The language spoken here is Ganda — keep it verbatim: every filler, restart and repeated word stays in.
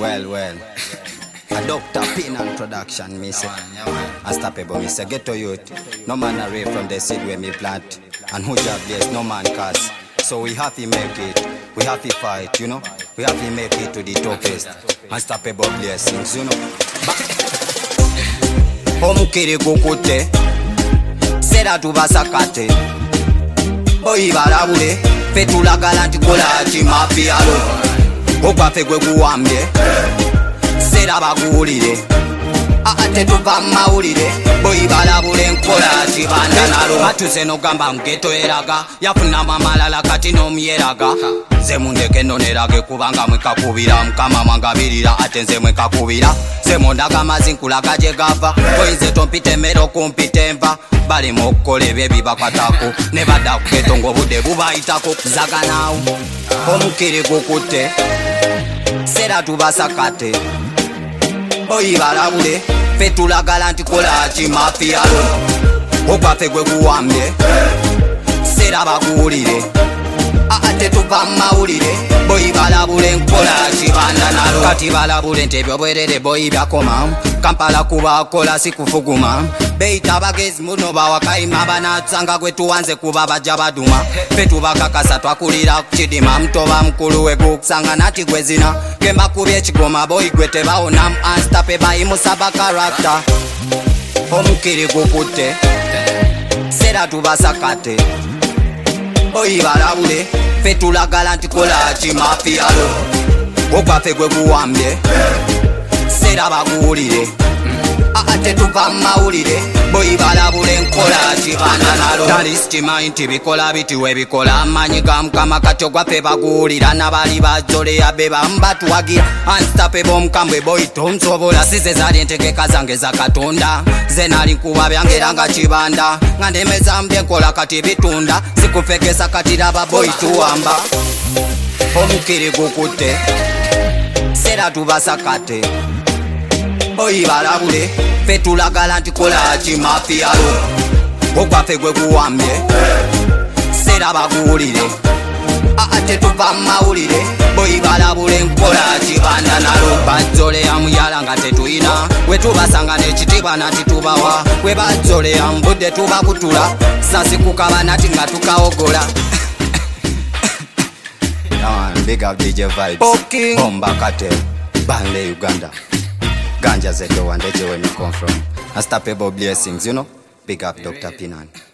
Well, well. A Doctor Pinan production, me say. Unstoppable, me say. Ghetto youth. No man away from the seed where me plant. And who job there's no man cause. So we have to make it. We have to fight, you know. We have to make it to the topest. Unstoppable blessings, you know. Omukiri kukute. Sera tubasakate. Boyi balabule. Fetula galanti kola chimafiyalo. Okwafe gwe kuwambye. Sera bakuwulire. Ate tuva mawulire. Boyi balabule nkola chibanda nalo. Batuze nogamba mgeto eraga. Yafuna mamalala kati nomyeraga. Ze mundeke nonerage kubanga mwekakubira. Mukama mwangabirira ate nze mwekakubira. Ze mondaga mazinkula kaje gava. Koinze tompite mero kumpite mva. Bali mokole bebi bakwatako. Ne bada kuketongo bude bubayitako. Zaganawo omukiri gukute. Sera tubasakate. Boyi balabule. Fetula galanti kola chimafiyalo. Okwafe gwe kuwambye. Sera bakuwulire. Ate tuva mawulire. Boyi balabule nkola chibanda nalo. Kati balabule ntebyo bwerere boyi byakoma. Kampala kuba kola sikufuguma. Beita bagezi muno bawakaima banatsanga gwe tuwanze kuba bajja baduma. Fetu bakakasa twakulira kukidima. Mtoba mkulu we kukusanga nati gwezina. Kemba kubye chigoma boyi gwe tebaona. Unstoppable imusaba character. Omukiri kukute. Sera tubasakate. Boyi balabule. Fetula galanti kola chimafiyalo. Okwafe gwe kuwambye. Sera bakuwulire. Ate tuva mawulire. Boyi balabule nkola chibanda nalo. Talistima inti bikola biti webikola. Amanyi ga Mukama kati ogwafe bakuwulira. Nabali bajole yabeba mbatuwagira. Unstoppable mukambwe boyi tonsobola. Size zali entegeka zange za Katonda. Ze nali nkuba byangeranga chibanda. Nga ndemeza mbye nkola kati bitunda. Sikufekesa kati laba boyi tuwamba. Omukiri gukute. Sera tubasakate. Boyi balabule. Fetula galanti kola chimafiyalo. Okwafe gwe kuwambye. Sera bakuwulire. Ate tuva mawulire. Boyi balabule nkola chibanda nalo. Bajole ya muyala nga tetuyina. We tubasanga n'ekitiibwa nati tubawa. We bajole ya mbudde tubakutula. Sasi kukaba nati nga tukawogola. Big up D J Vibes. Okay. Bomba Cartel. Banle Uganda. Ganja Zedo and Deje where me come from. Unstoppable blessings, you know. Big up Doctor Pinan.